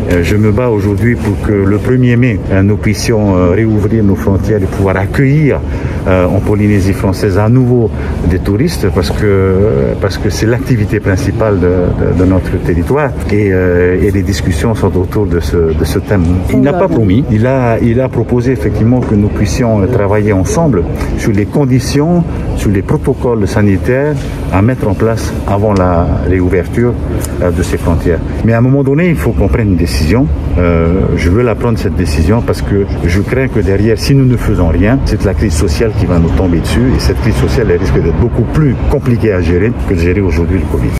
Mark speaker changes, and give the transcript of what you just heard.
Speaker 1: Je me bats aujourd'hui pour que le 1er mai, nous puissions réouvrir nos frontières et pouvoir accueillir en Polynésie française à nouveau des touristes parce que c'est l'activité principale de notre territoire et les discussions sont autour de ce thème. Il n'a pas promis, il a proposé effectivement que nous puissions travailler ensemble sur les conditions, sur les protocoles sanitaires à mettre en place avant la réouverture de ces frontières. Mais à un moment donné, il faut qu'on prenne une décision. Je veux la prendre cette décision parce que je crains que derrière, si nous ne faisons rien, c'est la crise sociale qui va nous tomber dessus et cette crise sociale elle risque d'être beaucoup plus compliquée à gérer que de gérer aujourd'hui le Covid.